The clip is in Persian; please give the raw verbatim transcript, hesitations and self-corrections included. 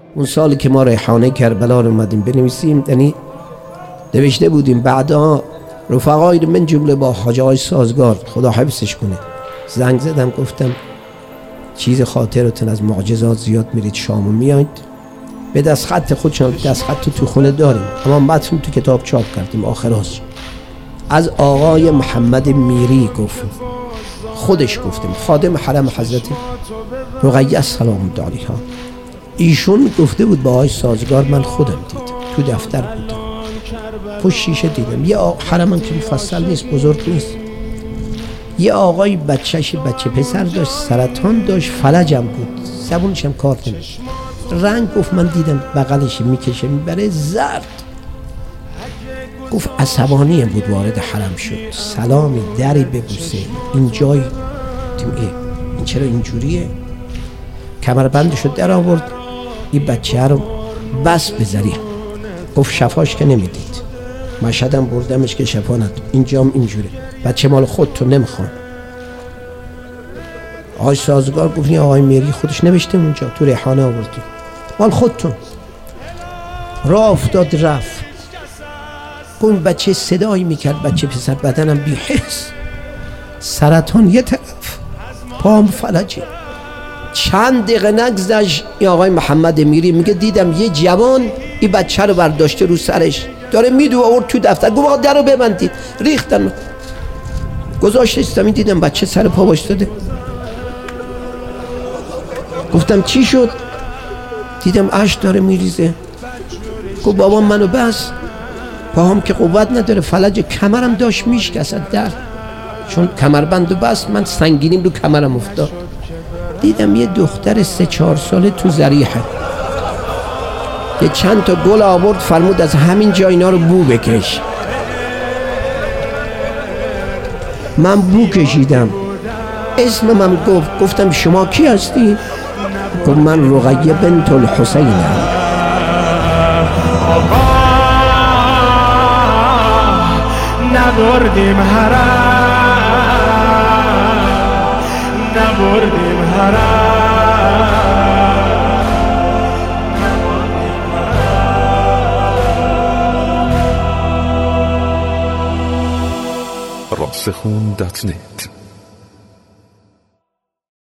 اون سالی که ما ریحانه کربلا رو اومدیم بنویسیم، یعنی نوشته بودیم بعدا رفقای من جمله با حاج آقای سازگار خدا حفظش کنه زنگ زدم گفتم چیز خاطرتون از معجزات زیاد میرید شام و میایید، به دست خط خودشون دست خط تو خونه داریم اما متن تو کتاب چاپ کردیم آخراش. از آقای محمد میری گفت، خودش گفتیم خادم حرم حضرت رقیه سلام علیها، ایشون گفته بود با آقای سازگار من خودم دیدم تو دفتر بودم پشت شیشه دیدم یه آقا حرم که مفصل نیست بزرگ نیست، یه آقای بچهش بچه پسر داشت سرطان داشت فلجم بود زبونش هم کار نمی‌کرد، رنگ گفت من دیدم بغلش میکشه میبره زرد، گفت عصبانی بود وارد حرم شد سلامی دری ببوسه این جای این چرا اینجوریه، کمربندشو در آورد این بچه رو بس بذاری، گفت شفاش که نمیدید، مشهدم بردمش که شفا ندید، اینجام اینجوره بچه مال خود تو نمیخوام. آقای سازگار گفت این آقای میری خودش نوشته اونجا تو ریحانه آوردی مال خودتون. راه افتاد رفت، گفت بچه صدایی میکرد بچه پسر بدنم بی حس، سرطان یه طرف پام فلجه. چند دقیقه نگذشت این آقای محمد میری میگه دیدم یه جوان این بچه رو برداشته رو سرش داره میدو آورد تو دفتر، گفت آقا در رو ببندید، ریختن گذاشتش زمین، دیدم بچه سر پا وایستاده، گفتم چی شد؟ دیدم اشک داره میریزه، گفت بابا منو بس، پاهم که قوت نداره، فلج کمرم داشت میشکست در چون کمربندو بست، من سنگینیم رو کمرم افتاد. دیدم یه دختر سه چهار ساله تو ذریحه یه چند تا گل آورد فرمود از همین جا اینا رو بو بکش، من بو کشیدم، اسمم گفت، گفتم شما کی هستی؟ گفت من رقیه بنت الحسینم. نبردیم حرم نبردیم حرم راسخون دات نت